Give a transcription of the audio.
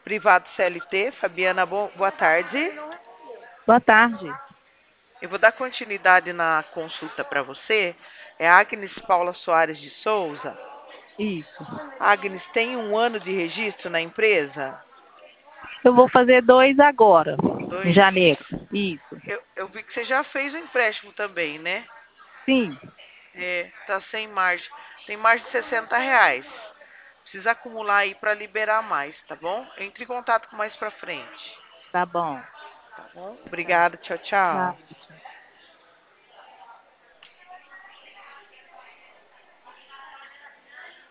Privado CLT, Fabiana, boa tarde. Boa tarde. Eu vou dar continuidade na consulta para você. É Agnes Paula Soares de Souza. Isso. Agnes, tem 1 ano de registro na empresa? Eu vou fazer 2 agora, em 2. janeiro. Isso. Eu vi que você já fez o empréstimo também, né? Sim, Tá sem margem. Tem mais de R$ 60. Precisa acumular aí para liberar mais, tá bom? Entre em contato com mais para frente. tá bom. Tá bom? Tá. Obrigada, tchau, tchau. Tchau.